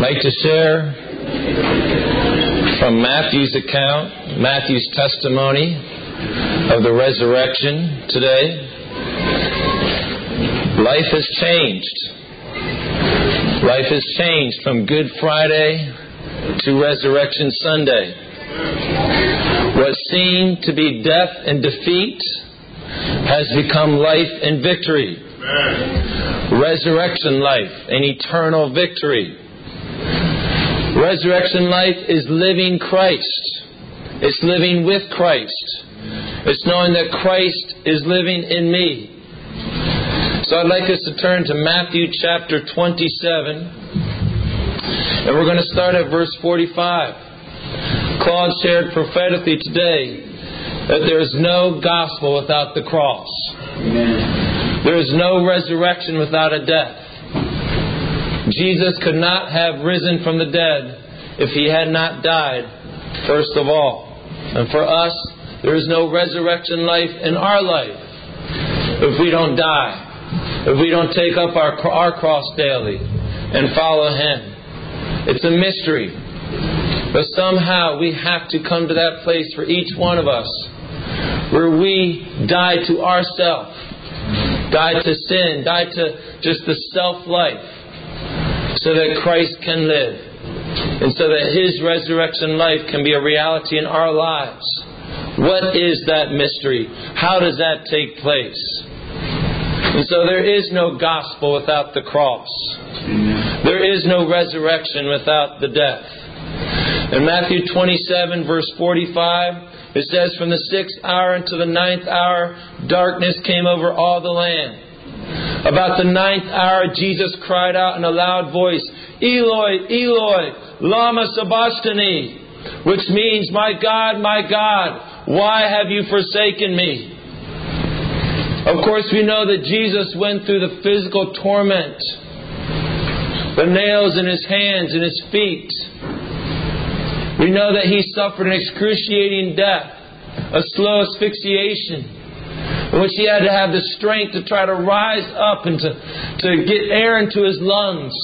like to share from Matthew's account, Matthew's testimony of the resurrection today. Life has changed. Life has changed from Good Friday to Resurrection Sunday. What seemed to be death and defeat has become life and victory. Resurrection life and eternal victory. Resurrection life is living Christ. It's living with Christ. It's knowing that Christ is living in me. So I'd like us to turn to Matthew chapter 27. And we're going to start at verse 45. Claude shared prophetically today that there is no gospel without the cross. Amen. There is no resurrection without a death. Jesus could not have risen from the dead if He had not died, first of all. And for us, there is no resurrection life in our life if we don't die, if we don't take up our cross daily and follow Him. It's a mystery. But somehow we have to come to that place for each one of us where we die to ourself, die to sin, die to just the self-life, so that Christ can live, and so that His resurrection life can be a reality in our lives. What is that mystery? How does that take place? And so there is no gospel without the cross. There is no resurrection without the death. In Matthew 27 verse 45, it says, "From the 6th hour until the 9th hour, darkness came over all the land. About the 9th hour, Jesus cried out in a loud voice, 'Eloi, Eloi, lama sabachthani,' which means, 'My God, why have you forsaken me?'" Of course, we know that Jesus went through the physical torment, the nails in His hands and His feet. We know that He suffered an excruciating death, a slow asphyxiation, in which He had to have the strength to try to rise up and to get air into His lungs.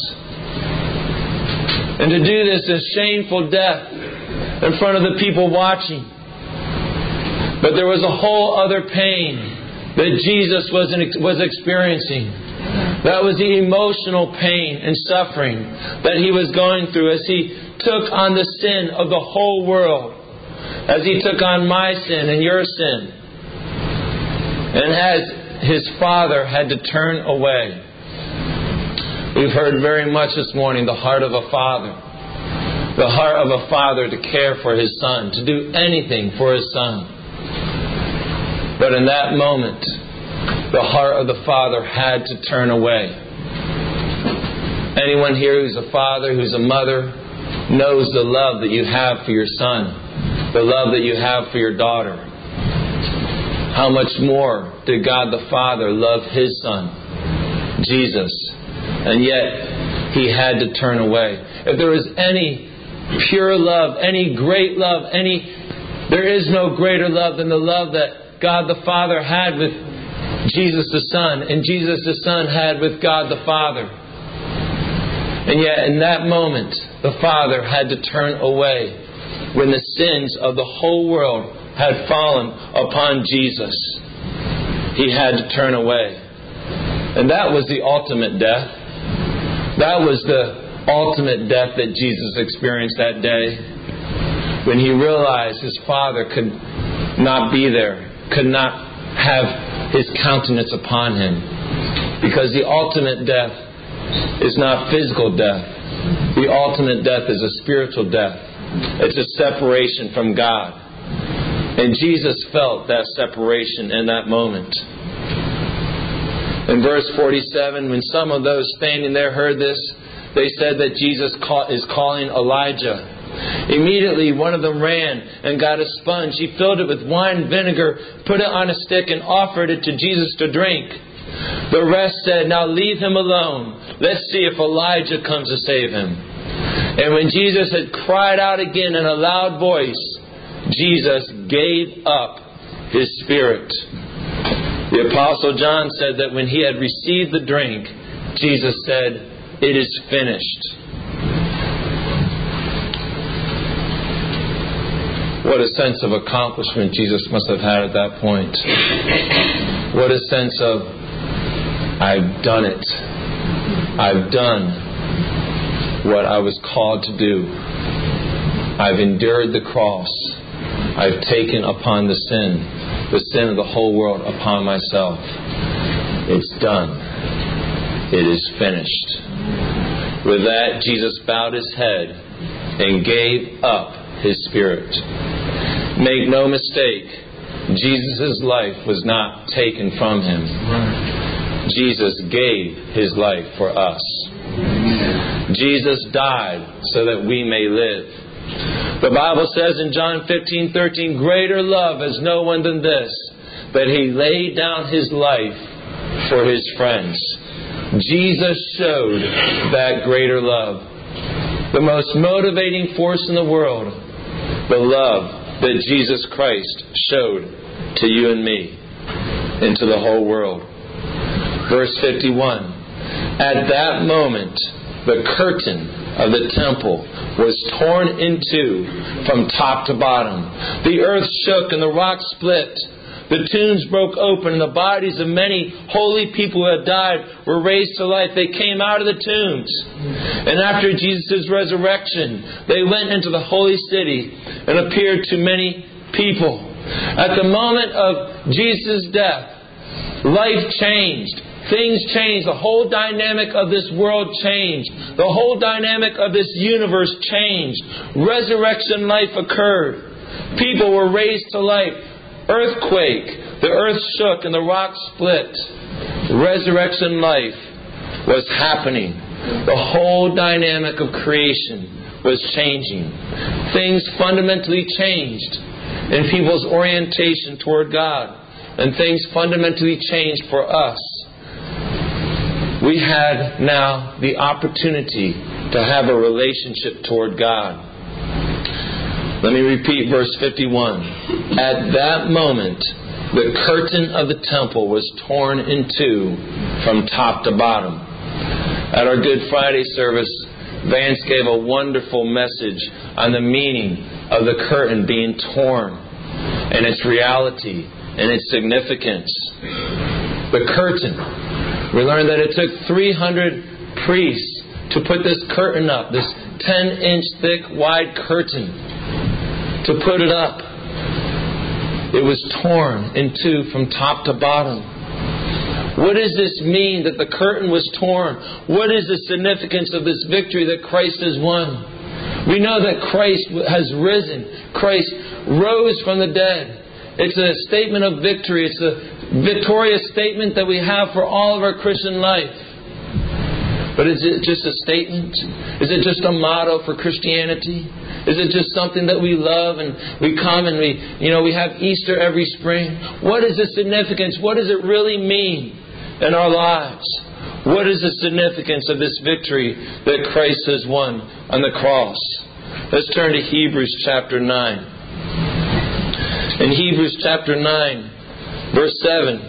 And to do this a shameful death in front of the people watching. But there was a whole other pain that Jesus was experiencing. That was the emotional pain and suffering that He was going through as He took on the sin of the whole world, as He took on my sin and your sin, and as His Father had to turn away. We've heard very much this morning the heart of a father. The heart of a father to care for his son, to do anything for his son. But in that moment, the heart of the father had to turn away. Anyone here who's a father, who's a mother, knows the love that you have for your son, the love that you have for your daughter. How much more did God the Father love His Son, Jesus? And yet, He had to turn away. If there was any pure love, any great love, there is no greater love than the love that God the Father had with Jesus the Son, and Jesus the Son had with God the Father. And yet, in that moment, the Father had to turn away when the sins of the whole world had fallen upon Jesus. He had to turn away. And that was the ultimate death. That was the ultimate death that Jesus experienced that day, when He realized His Father could not be there, could not have His countenance upon Him. Because the ultimate death is not physical death. The ultimate death is a spiritual death. It's a separation from God. And Jesus felt that separation in that moment. In verse 47, when some of those standing there heard this, they said that Jesus is calling Elijah. Immediately one of them ran and got a sponge. He filled it with wine vinegar, put it on a stick, and offered it to Jesus to drink. The rest said, "Now leave Him alone. Let's see if Elijah comes to save Him." And when Jesus had cried out again in a loud voice, Jesus gave up His spirit. The Apostle John said that when he had received the drink, Jesus said, "It is finished." What a sense of accomplishment Jesus must have had at that point. What a sense of, I've done it. I've done what I was called to do. I've endured the cross. I've taken upon the sin of the whole world upon myself. It's done. It is finished. With that, Jesus bowed His head and gave up His spirit. Make no mistake, Jesus' life was not taken from Him. Jesus gave His life for us. Jesus died so that we may live. The Bible says in John 15:13, greater love has no one than this, that He laid down His life for His friends. Jesus showed that greater love. The most motivating force in the world, the love that Jesus Christ showed to you and me and to the whole world. Verse 51, at that moment, the curtain of the temple was torn in two from top to bottom. The earth shook and the rocks split. The tombs broke open and the bodies of many holy people who had died were raised to life. They came out of the tombs. And after Jesus' resurrection, they went into the holy city and appeared to many people. At the moment of Jesus' death, life changed. Things changed. The whole dynamic of this world changed. The whole dynamic of this universe changed. Resurrection life occurred. People were raised to life. Earthquake. The earth shook and the rocks split. Resurrection life was happening. The whole dynamic of creation was changing. Things fundamentally changed in people's orientation toward God. And things fundamentally changed for us. We had now the opportunity to have a relationship toward God. Let me repeat verse 51. At that moment, the curtain of the temple was torn in two from top to bottom. At our Good Friday service, Vance gave a wonderful message on the meaning of the curtain being torn and its reality and its significance. The curtain. We learned that it took 300 priests to put this curtain up, this 10-inch thick, wide curtain, to put it up. It was torn in two from top to bottom. What does this mean that the curtain was torn? What is the significance of this victory that Christ has won? We know that Christ has risen. Christ rose from the dead. It's a statement of victory. It's a victorious statement that we have for all of our Christian life. But is it just a statement? Is it just a motto for Christianity? Is it just something that we love and we come and we have Easter every spring? What is the significance? What does it really mean in our lives? What is the significance of this victory that Christ has won on the cross? Let's turn to Hebrews chapter 9. In Hebrews chapter 9, verse 7,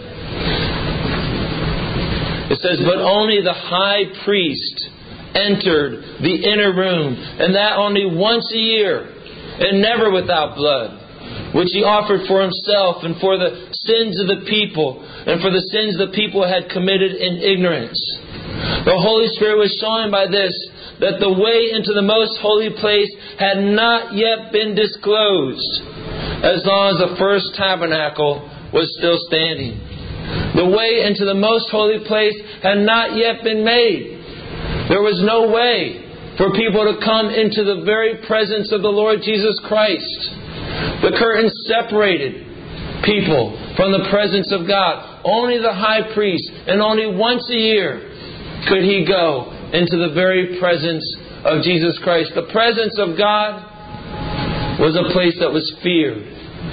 it says, but only the high priest entered the inner room, and that only once a year, and never without blood, which He offered for Himself and for the sins of the people, and for the sins the people had committed in ignorance. The Holy Spirit was showing by this that the way into the most holy place had not yet been disclosed, as long as the first tabernacle was still standing. The way into the most holy place had not yet been made. There was no way for people to come into the very presence of the Lord Jesus Christ. The curtain separated people from the presence of God. Only the high priest, and only once a year, could he go into the very presence of Jesus Christ. The presence of God was a place that was feared.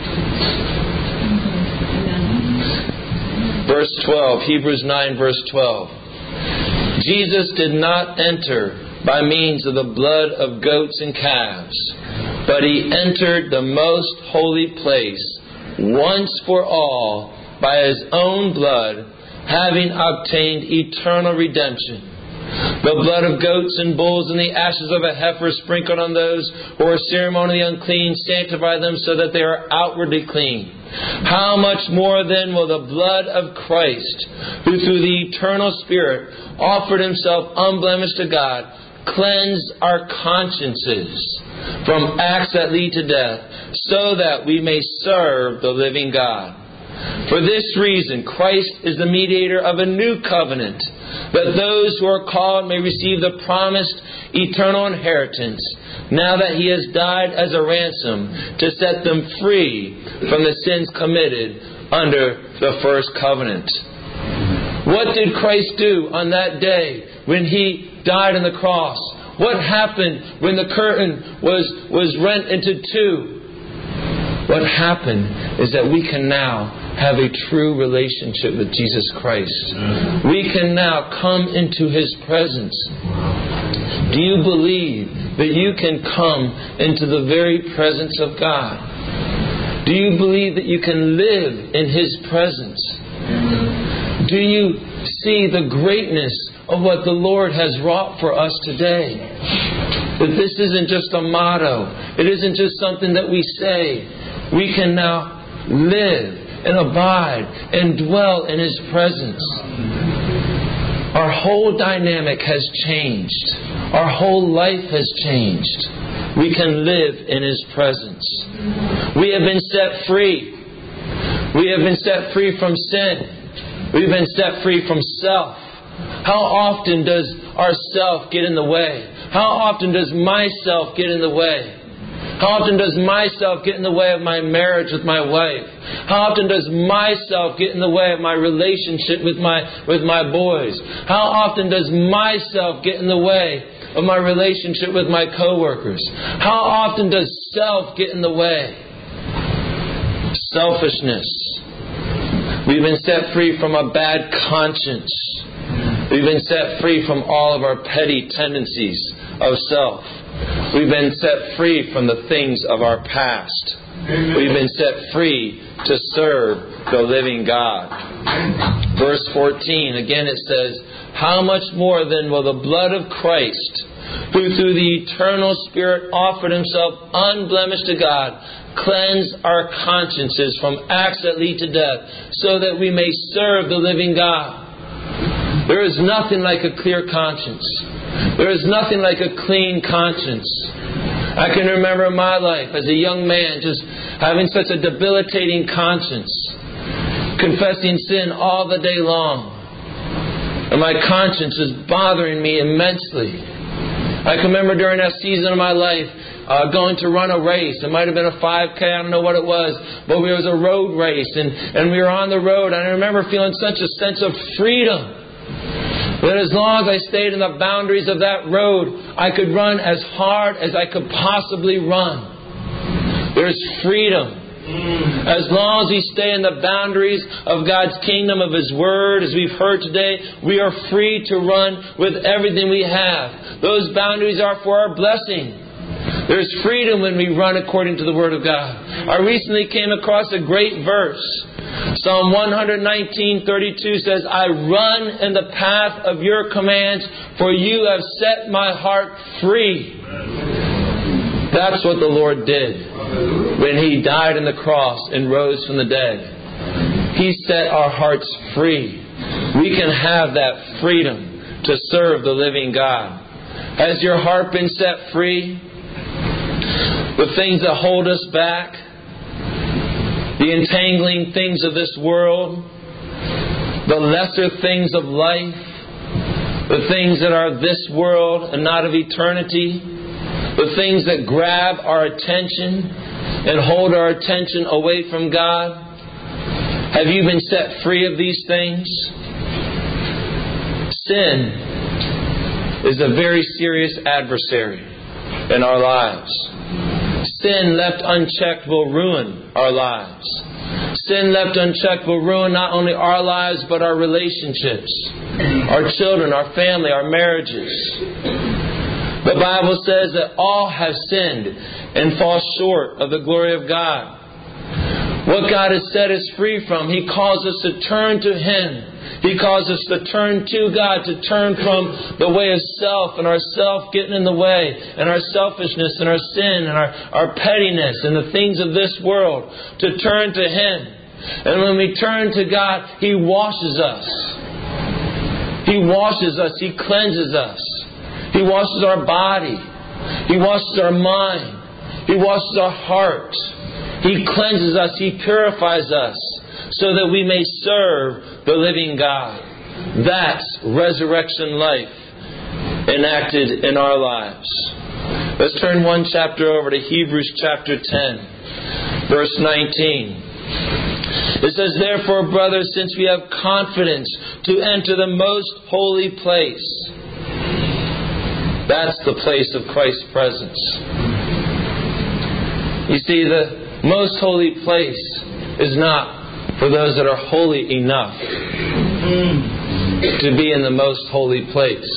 Verse 12, Hebrews 9, verse 12. Jesus did not enter by means of the blood of goats and calves, but He entered the most holy place once for all by His own blood, having obtained eternal redemption. The blood of goats and bulls and the ashes of a heifer sprinkled on those who are ceremonially unclean sanctify them so that they are outwardly clean. How much more then will the blood of Christ, who through the eternal Spirit offered Himself unblemished to God, cleanse our consciences from acts that lead to death, so that we may serve the living God. For this reason, Christ is the mediator of a new covenant, that those who are called may receive the promised eternal inheritance, now that He has died as a ransom to set them free from the sins committed under the first covenant. What did Christ do on that day when He died on the cross? What happened when the curtain was rent into two? What happened is that we can now have a true relationship with Jesus Christ. We can now come into His presence. Do you believe that you can come into the very presence of God? Do you believe that you can live in His presence? Do you see the greatness of what the Lord has wrought for us today? That this isn't just a motto. It isn't just something that we say. We can now live and abide and dwell in His presence. Our whole dynamic has changed. Our whole life has changed. We can live in His presence. We have been set free. We have been set free from sin. We've been set free from self. How often does our self get in the way? How often does myself get in the way? How often does myself get in the way of my marriage with my wife? How often does myself get in the way of my relationship with my boys? How often does myself get in the way of my relationship with my coworkers? How often does self get in the way? Selfishness. We've been set free from a bad conscience. We've been set free from all of our petty tendencies of self. We've been set free from the things of our past. We've been set free to serve the living God. Verse 14, again it says, how much more then will the blood of Christ, who through the eternal Spirit offered Himself unblemished to God, cleanse our consciences from acts that lead to death, so that we may serve the living God. There is nothing like a clear conscience. There is nothing like a clean conscience. I can remember my life as a young man just having such a debilitating conscience, confessing sin all the day long. And my conscience was bothering me immensely. I can remember during that season of my life going to run a race. It might have been a 5K, I don't know what it was, but it was a road race, and we were on the road, and I remember feeling such a sense of freedom. That as long as I stayed in the boundaries of that road, I could run as hard as I could possibly run. There's freedom. As long as we stay in the boundaries of God's kingdom, of His Word, as we've heard today, we are free to run with everything we have. Those boundaries are for our blessing. There's freedom when we run according to the Word of God. I recently came across a great verse. Psalm 119:32 says, I run in the path of your commands, for you have set my heart free. That's what the Lord did when He died on the cross and rose from the dead. He set our hearts free. We can have that freedom to serve the living God. Has your heart been set free? The things that hold us back, the entangling things of this world, the lesser things of life, the things that are of this world and not of eternity, the things that grab our attention and hold our attention away from God. Have you been set free of these things? Sin is a very serious adversary in our lives. Sin left unchecked will ruin our lives. Sin left unchecked will ruin not only our lives, but our relationships, our children, our family, our marriages. The Bible says that all have sinned and fall short of the glory of God. what God has set us free from. He calls us to turn to Him. He calls us to turn to God, to turn from the way of self and our self getting in the way, and our selfishness and our sin and our pettiness and the things of this world, to turn to Him. And when we turn to God, He washes us. He washes us. He cleanses us. He washes our body. He washes our mind. He washes our heart. He cleanses us. He purifies us so that we may serve the living God. That's resurrection life enacted in our lives. Let's turn one chapter over to Hebrews chapter 10, verse 19. It says, "Therefore, brothers, since we have confidence to enter the most holy place." That's the place of Christ's presence. You see, the most holy place is not for those that are holy enough to be in the most holy place.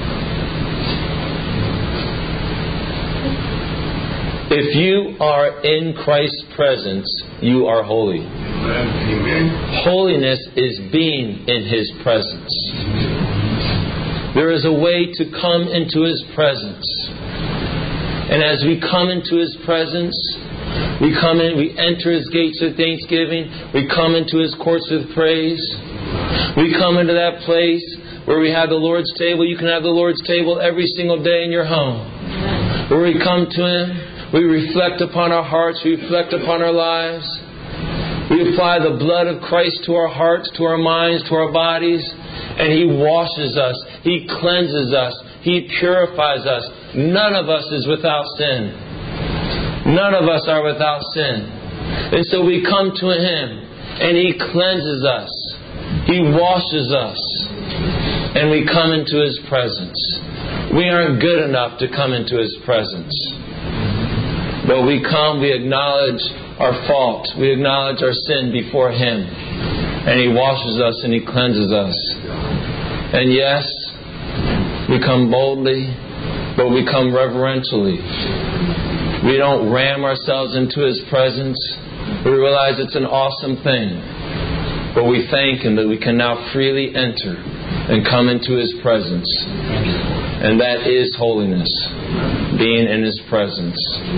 If you are in Christ's presence, you are holy. Amen. Holiness is being in His presence. There is a way to come into His presence. And as we come into His presence, we come in, we enter His gates with thanksgiving. We come into His courts with praise. We come into that place where we have the Lord's table. You can have the Lord's table every single day in your home. Where we come to Him, we reflect upon our hearts, we reflect upon our lives. We apply the blood of Christ to our hearts, to our minds, to our bodies. And He washes us. He cleanses us. He purifies us. None of us is without sin. None of us are without sin. And so we come to Him and He cleanses us. He washes us. And we come into His presence. We aren't good enough to come into His presence. But we come, we acknowledge our fault. We acknowledge our sin before Him. And He washes us and He cleanses us. And yes, we come boldly, but we come reverentially. We don't ram ourselves into His presence. We realize it's an awesome thing. But we thank Him that we can now freely enter and come into His presence. And that is holiness, being in His presence.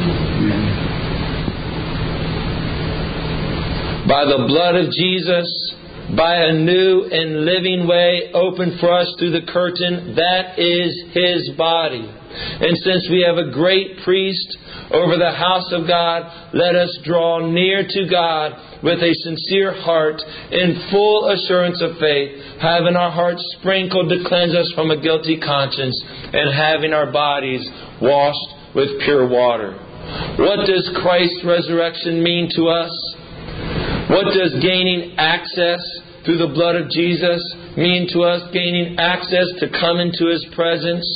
By the blood of Jesus, by a new and living way opened for us through the curtain, that is His body. And since we have a great priest over the house of God, let us draw near to God with a sincere heart, in full assurance of faith, having our hearts sprinkled to cleanse us from a guilty conscience, and having our bodies washed with pure water. What does Christ's resurrection mean to us? What does gaining access through the blood of Jesus mean to us? Gaining access to come into His presence.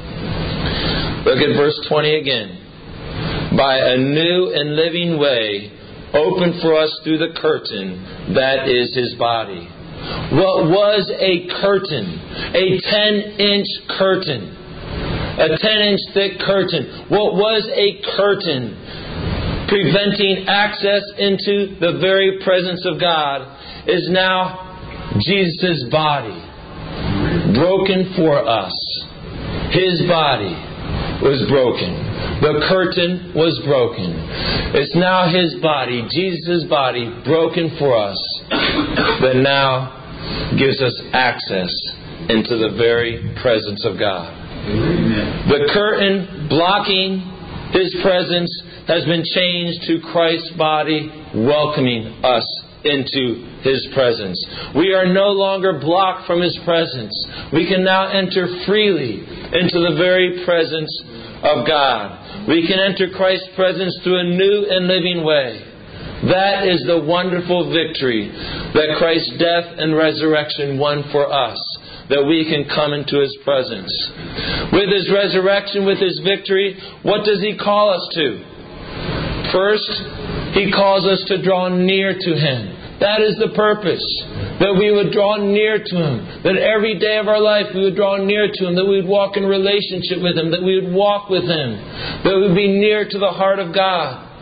Look at verse 20 again. By a new and living way opened for us through the curtain, that is His body. What was a curtain? A 10-inch curtain. A 10-inch thick curtain. What was a curtain? Preventing access into the very presence of God is now Jesus' body. Broken for us. His body was broken. The curtain was broken. It's now His body, Jesus' body, broken for us, that now gives us access into the very presence of God. Amen. The curtain blocking His presence has been changed to Christ's body, welcoming us into His presence. We are no longer blocked from His presence. We can now enter freely into the very presence of God. We can enter Christ's presence through a new and living way. That is the wonderful victory that Christ's death and resurrection won for us, that we can come into His presence. With His resurrection, with His victory, what does He call us to? First, He calls us to draw near to Him. That is the purpose. That we would draw near to Him. That every day of our life we would draw near to Him. That we would walk in relationship with Him. That we would walk with Him. That we would be near to the heart of God.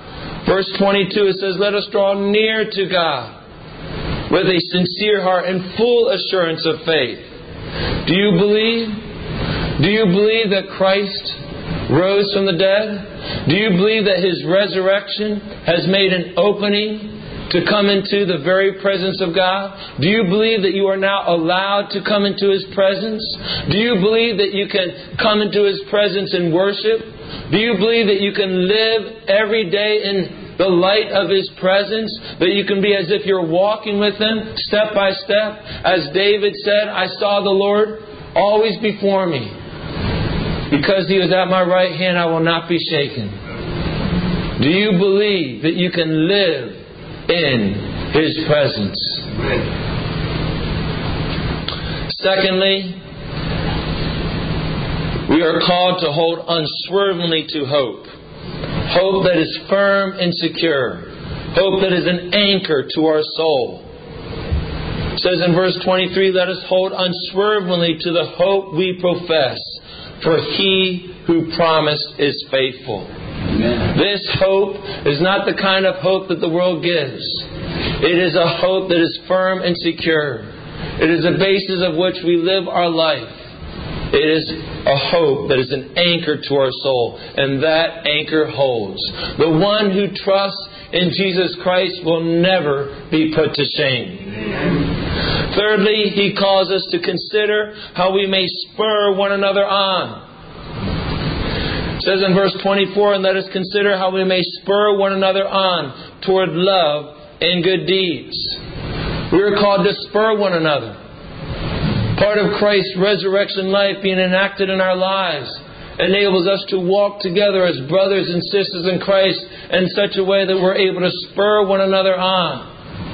Verse 22, it says, let us draw near to God with a sincere heart and full assurance of faith. Do you believe? Do you believe that Christ rose from the dead? Do you believe that His resurrection has made an opening to come into the very presence of God? Do you believe that you are now allowed to come into His presence? Do you believe that you can come into His presence in worship? Do you believe that you can live every day in the light of His presence? That you can be as if you're walking with Him step by step? As David said, I saw the Lord always before me. Because He was at my right hand, I will not be shaken. Do you believe that you can live in His presence? Secondly, we are called to hold unswervingly to hope. Hope that is firm and secure. Hope that is an anchor to our soul. It says in verse 23, let us hold unswervingly to the hope we profess, for He who promised is faithful. Amen. This hope is not the kind of hope that the world gives. It is a hope that is firm and secure. It is the basis of which we live our life. It is a hope that is an anchor to our soul, and that anchor holds. The one who trusts in Jesus Christ will never be put to shame. Amen. Thirdly, He calls us to consider how we may spur one another on. It says in verse 24, and let us consider how we may spur one another on toward love and good deeds. We are called to spur one another. Part of Christ's resurrection life being enacted in our lives enables us to walk together as brothers and sisters in Christ in such a way that we're able to spur one another on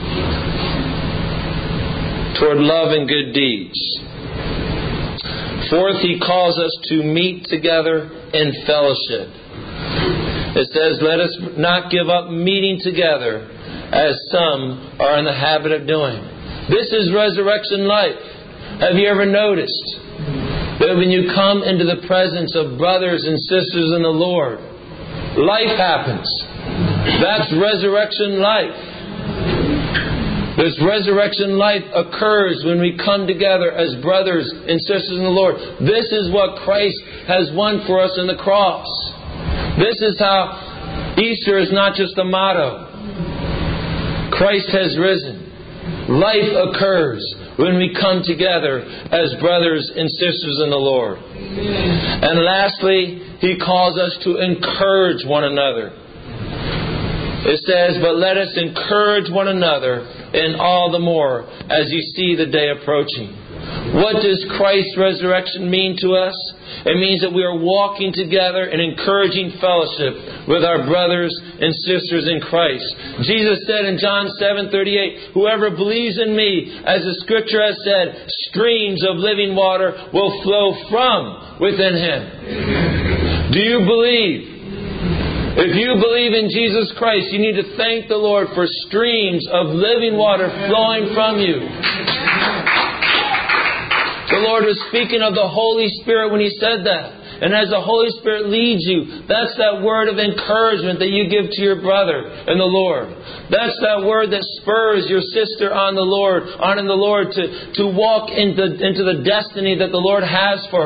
toward love and good deeds. Fourth, He calls us to meet together in fellowship. It says, let us not give up meeting together as some are in the habit of doing. This is resurrection life. Have you ever noticed that when you come into the presence of brothers and sisters in the Lord, life happens? That's resurrection life. This resurrection life occurs when we come together as brothers and sisters in the Lord. This is what Christ has won for us in the cross. This is how Easter is not just a motto. Christ has risen. Life occurs when we come together as brothers and sisters in the Lord. And lastly, He calls us to encourage one another. It says, but let us encourage one another, and all the more as you see the day approaching. What does Christ's resurrection mean to us? It means that we are walking together in encouraging fellowship with our brothers and sisters in Christ. Jesus said in John 7:38, whoever believes in me, as the Scripture has said, streams of living water will flow from within him. Do you believe? If you believe in Jesus Christ, you need to thank the Lord for streams of living water flowing from you. The Lord was speaking of the Holy Spirit when He said that. And as the Holy Spirit leads you, that's that word of encouragement that you give to your brother in the Lord. That's that word that spurs your sister in the Lord to walk into the destiny that the Lord has for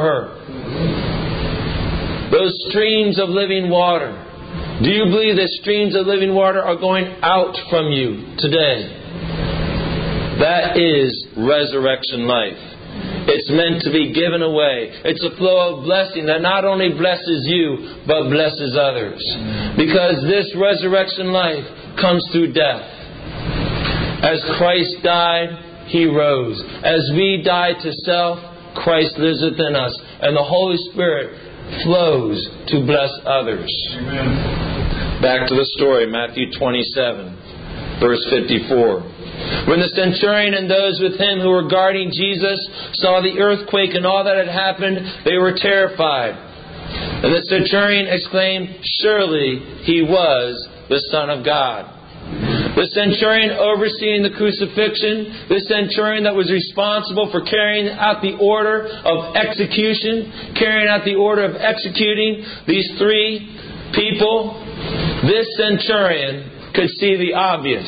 her. Those streams of living water. Do you believe that streams of living water are going out from you today? That is resurrection life. It's meant to be given away. It's a flow of blessing that not only blesses you, but blesses others. Because this resurrection life comes through death. As Christ died, He rose. As we die to self, Christ lives within us. And the Holy Spirit flows to bless others. Amen. Back to the story, Matthew 27, verse 54. When the centurion and those with him who were guarding Jesus saw the earthquake and all that had happened, they were terrified. And the centurion exclaimed, surely He was the Son of God. The centurion overseeing the crucifixion, the centurion that was responsible for carrying out the order of execution, carrying out the order of executing these three people, This centurion could see the obvious.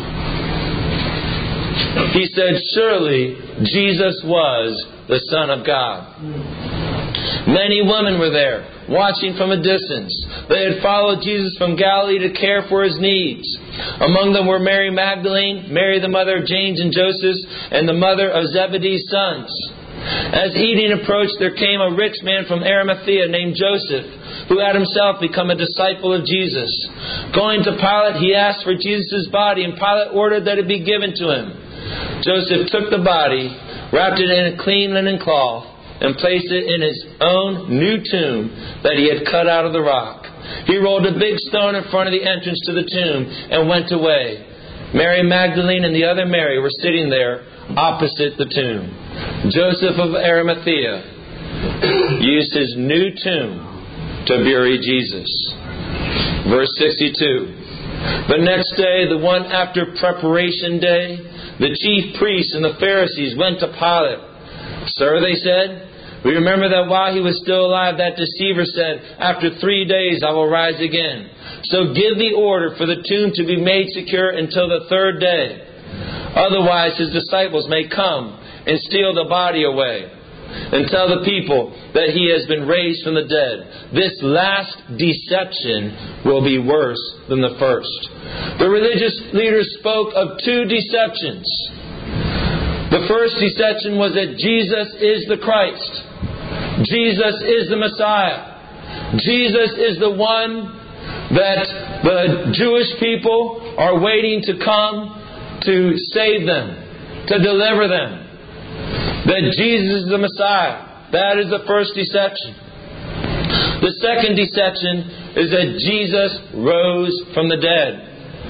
He said, surely Jesus was the Son of God. Many women were there, watching from a distance. They had followed Jesus from Galilee to care for His needs. Among them were Mary Magdalene, Mary the mother of James and Joseph, and the mother of Zebedee's sons. As evening approached, there came a rich man from Arimathea named Joseph, who had himself become a disciple of Jesus. Going to Pilate, he asked for Jesus' body, and Pilate ordered that it be given to him. Joseph took the body, wrapped it in a clean linen cloth, and placed it in his own new tomb that he had cut out of the rock. He rolled a big stone in front of the entrance to the tomb and went away. Mary Magdalene and the other Mary were sitting there opposite the tomb. Joseph of Arimathea used his new tomb to bury Jesus. Verse 62. The next day, the one after preparation day, the chief priests and the Pharisees went to Pilate. Sir, they said, we remember that while he was still alive, that deceiver said, after 3 days I will rise again. So give the order for the tomb to be made secure until the third day. Otherwise his disciples may come and steal the body away and tell the people that he has been raised from the dead. This last deception will be worse than the first. The religious leaders spoke of two deceptions. The first deception was that Jesus is the Christ. Jesus is the Messiah. Jesus is the one that the Jewish people are waiting to come to save them, to deliver them. That Jesus is the Messiah. That is the first deception. The second deception is that Jesus rose from the dead.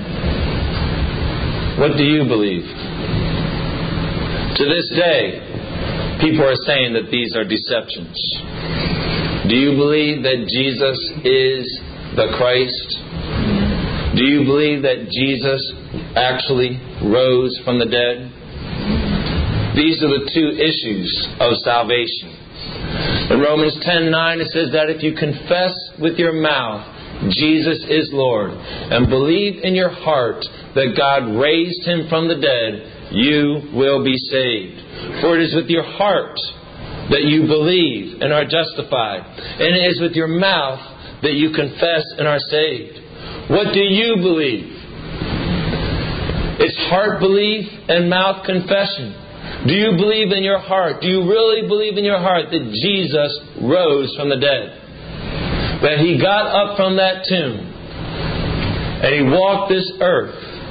What do you believe? To this day, people are saying that these are deceptions. Do you believe that Jesus is the Christ? Do you believe that Jesus actually rose from the dead? These are the two issues of salvation. In Romans 10:9 it says that if you confess with your mouth Jesus is Lord and believe in your heart that God raised Him from the dead, you will be saved. For it is with your heart that you believe and are justified, and it is with your mouth that you confess and are saved. What do you believe? It's heart belief and mouth confession. Do you believe in your heart? Do you really believe in your heart that Jesus rose from the dead? That He got up from that tomb and He walked this earth?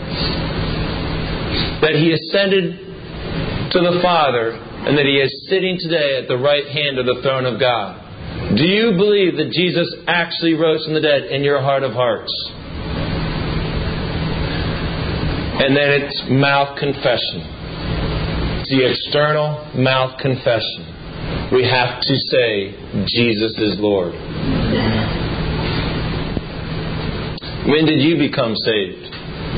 That He ascended to the Father and that He is sitting today at the right hand of the throne of God? Do you believe that Jesus actually rose from the dead in your heart of hearts? And then it's mouth confession. It's the external mouth confession. We have to say, Jesus is Lord. When did you become saved?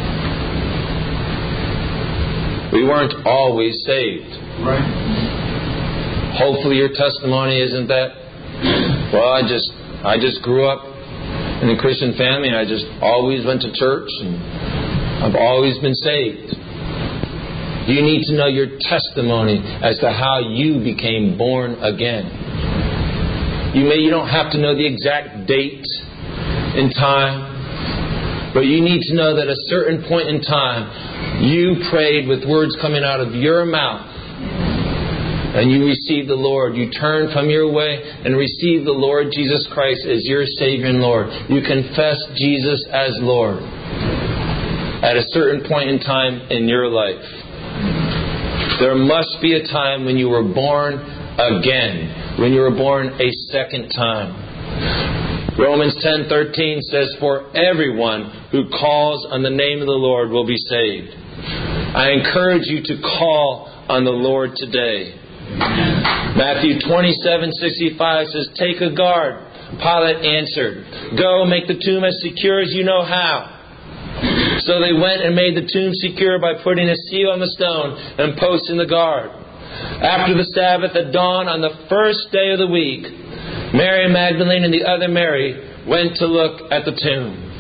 We weren't always saved. Right. Hopefully your testimony isn't that, well, I just grew up in a Christian family and I just always went to church and I've always been saved. You need to know your testimony as to how you became born again. You don't have to know the exact date and time, but you need to know that at a certain point in time, you prayed with words coming out of your mouth and you received the Lord. You turned from your way and received the Lord Jesus Christ as your Savior and Lord. You confess Jesus as Lord at a certain point in time in your life. There must be a time when you were born again, when you were born a second time. Romans 10:13 says, for everyone who calls on the name of the Lord will be saved. I encourage you to call on the Lord today. Matthew 27:65 says, take a guard. Pilate answered, go make the tomb as secure as you know how. So they went and made the tomb secure by putting a seal on the stone and posting the guard. After the Sabbath at dawn on the first day of the week, Mary Magdalene and the other Mary went to look at the tomb.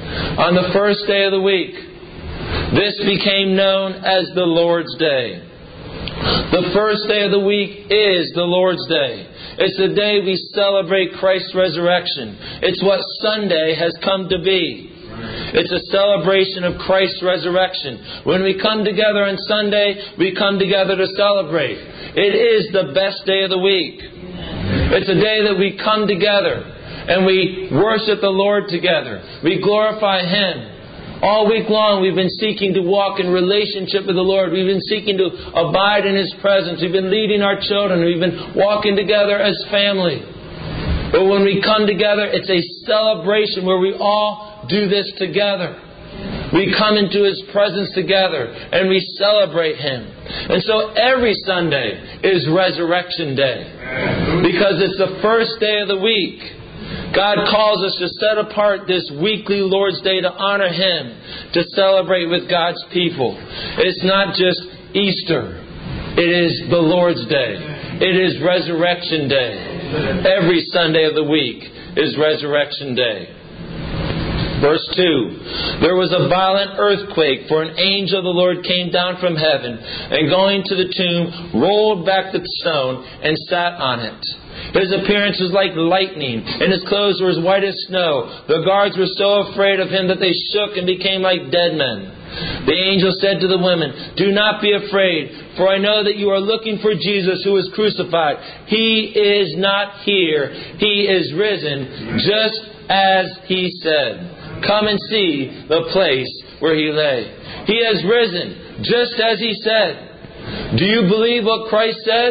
on the first day of the week, this became known as the Lord's Day. The first day of the week is the Lord's Day. It's the day we celebrate Christ's resurrection. It's what Sunday has come to be. It's a celebration of Christ's resurrection. When we come together on Sunday, we come together to celebrate. It is the best day of the week. It's a day that we come together and we worship the Lord together. We glorify Him. All week long we've been seeking to walk in relationship with the Lord. We've been seeking to abide in His presence. We've been leading our children. We've been walking together as family. But when we come together, it's a celebration where we all do this together. We come into His presence together and we celebrate Him. And so every Sunday is Resurrection Day, because it's the first day of the week. God calls us to set apart this weekly Lord's Day to honor Him, to celebrate with God's people. It's not just Easter. It is the Lord's Day. It is Resurrection Day. Every Sunday of the week is Resurrection Day. Verse 2, there was a violent earthquake, for an angel of the Lord came down from heaven, and going to the tomb, rolled back the stone and sat on it. His appearance was like lightning, and His clothes were as white as snow. The guards were so afraid of Him that they shook and became like dead men. The angel said to the women, "Do not be afraid, for I know that you are looking for Jesus who was crucified. He is not here. He is risen, just as He said. Come and see the place where He lay. He has risen, just as He said." Do you believe what Christ said?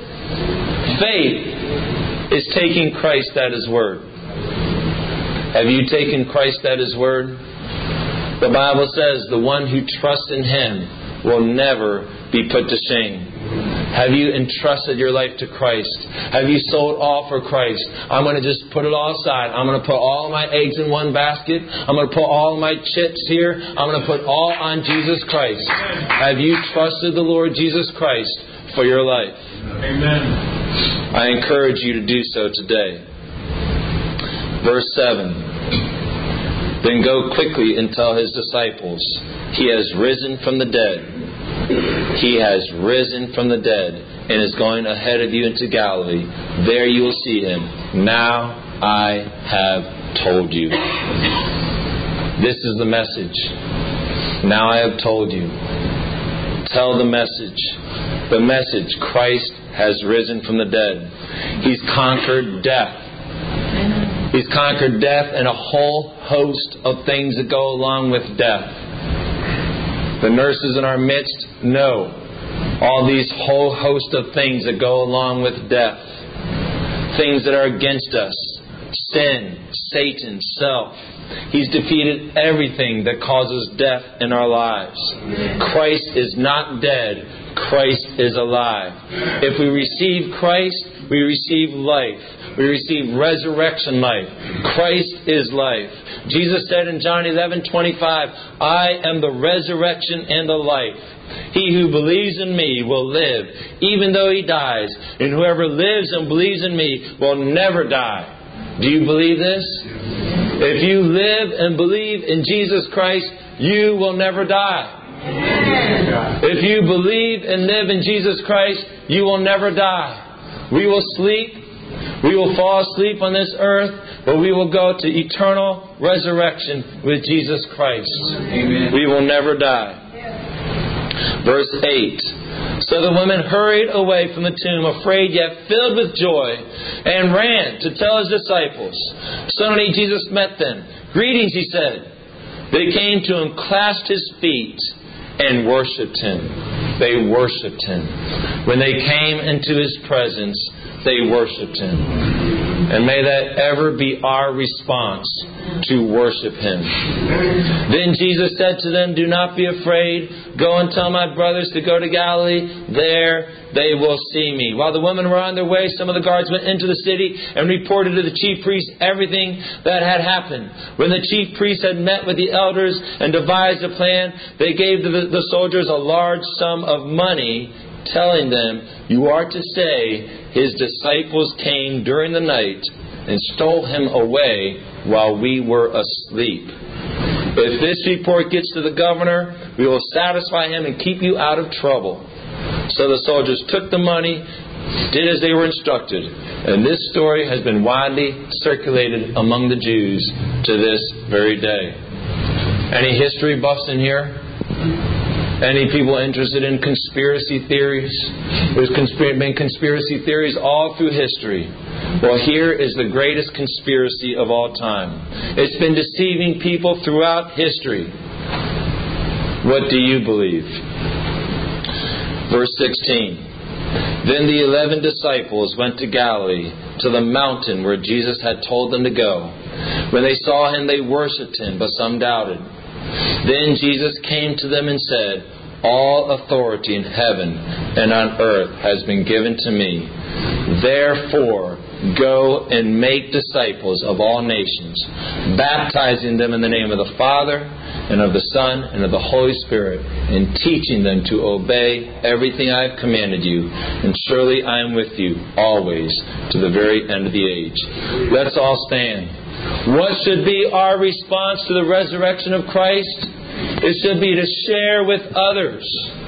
Faith is taking Christ at His word. Have you taken Christ at His word? The Bible says the one who trusts in Him will never be put to shame. Have you entrusted your life to Christ? Have you sold all for Christ? I'm going to just put it all aside. I'm going to put all of my eggs in one basket. I'm going to put all of my chips here. I'm going to put all on Jesus Christ. Have you trusted the Lord Jesus Christ for your life? Amen. I encourage you to do so today. Verse 7. Then go quickly and tell His disciples, He has risen from the dead. He has risen from the dead and is going ahead of you into Galilee. There you will see Him. Now I have told you. This is the message. Now I have told you. Tell the message. The message, Christ has risen from the dead. He's conquered death. He's conquered death and a whole host of things that go along with death. The nurses in our midst know all these whole host of things that go along with death. Things that are against us. Sin, Satan, self. He's defeated everything that causes death in our lives. Christ is not dead. Christ is alive. If we receive Christ, we receive life. We receive resurrection life. Christ is life. Jesus said in John 11:25, I am the resurrection and the life. He who believes in me will live, even though he dies. And whoever lives and believes in me will never die. Do you believe this? If you live and believe in Jesus Christ, you will never die. If you believe and live in Jesus Christ, you will never die. We will sleep. We will fall asleep on this earth, but we will go to eternal resurrection with Jesus Christ. Amen. We will never die. Verse 8. So the women hurried away from the tomb, afraid yet filled with joy, and ran to tell His disciples. Suddenly Jesus met them. Greetings, He said. They came to Him, clasped His feet, and worshipped Him. They worshipped Him. When they came into His presence, they worshipped Him. And may that ever be our response, to worship Him. Then Jesus said to them, do not be afraid. Go and tell my brothers to go to Galilee. There they will see me. While the women were on their way, some of the guards went into the city and reported to the chief priests everything that had happened. When the chief priests had met with the elders and devised a plan, they gave the soldiers a large sum of money, telling them, you are to say, His disciples came during the night and stole Him away while we were asleep. If this report gets to the governor, we will satisfy him and keep you out of trouble." So the soldiers took the money, did as they were instructed. And this story has been widely circulated among the Jews to this very day. Any history buffs in here? Any people interested in conspiracy theories? There's been conspiracy theories all through history. Well, here is the greatest conspiracy of all time. It's been deceiving people throughout history. What do you believe? Verse 16. Then the 11 disciples went to Galilee, to the mountain where Jesus had told them to go. When they saw him, they worshipped him, but some doubted. Then Jesus came to them and said, "All authority in heaven and on earth has been given to me. Therefore, go and make disciples of all nations, baptizing them in the name of the Father and of the Son and of the Holy Spirit, and teaching them to obey everything I have commanded you. And surely I am with you always to the very end of the age." Let's all stand. What should be our response to the resurrection of Christ? It should be to share with others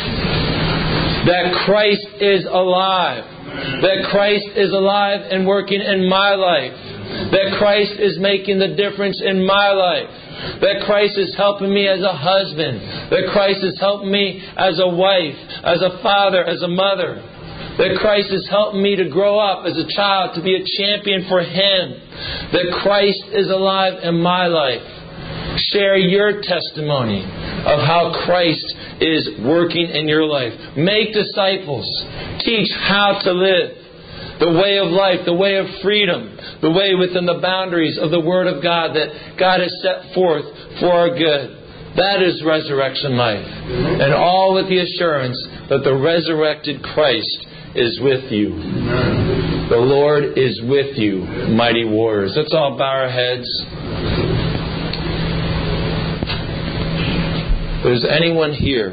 that Christ is alive. That Christ is alive and working in my life. That Christ is making the difference in my life. That Christ is helping me as a husband. That Christ is helping me as a wife, as a father, as a mother. That Christ is helping me to grow up as a child, to be a champion for Him. That Christ is alive in my life. Share your testimony of how Christ is working in your life. Make disciples. Teach how to live. The way of life, the way of freedom, the way within the boundaries of the Word of God that God has set forth for our good. That is resurrection life. And all with the assurance that the resurrected Christ is with you. Amen. The Lord is with you, mighty warriors. Let's all bow our heads. If there's anyone here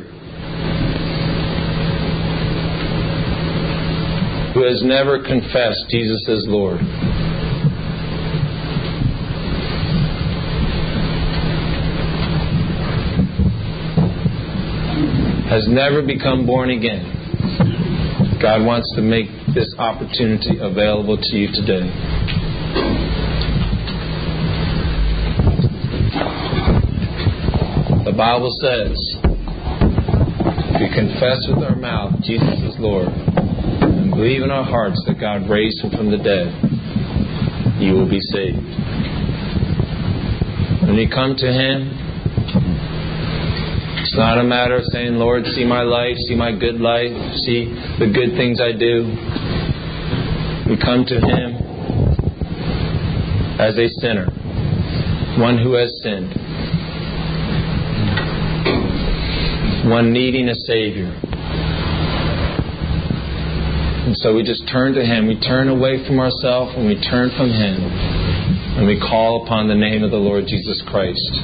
who has never confessed Jesus as Lord, has never become born again, God wants to make this opportunity available to you today. The Bible says, if we confess with our mouth Jesus is Lord and believe in our hearts that God raised Him from the dead, you will be saved. When you come to Him, it's not a matter of saying, "Lord, see my life, see my good life, see the good things I do." We come to Him as a sinner, one who has sinned, one needing a Savior. And so we just turn to Him. We turn away from ourselves and we turn from Him. And we call upon the name of the Lord Jesus Christ.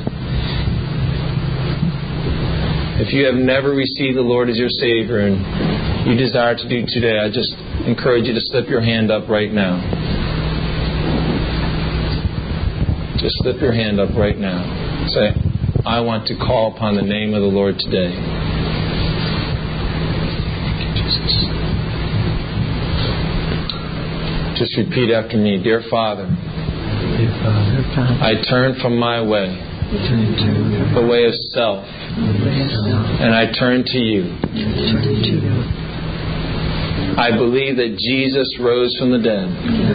If you have never received the Lord as your Savior and you desire to do today, I just encourage you to slip your hand up right now. Just slip your hand up right now. Say, "I want to call upon the name of the Lord today." Thank you, Jesus. Just repeat after me. Dear Father, I turn from my way, the way of self, and I turn to you. I believe that Jesus rose from the dead.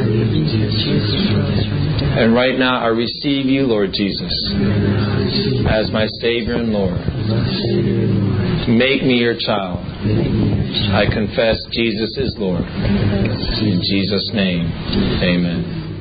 And right now I receive you, Lord Jesus, as my Savior and Lord. Make me your child. I confess Jesus is Lord. In Jesus' name, amen.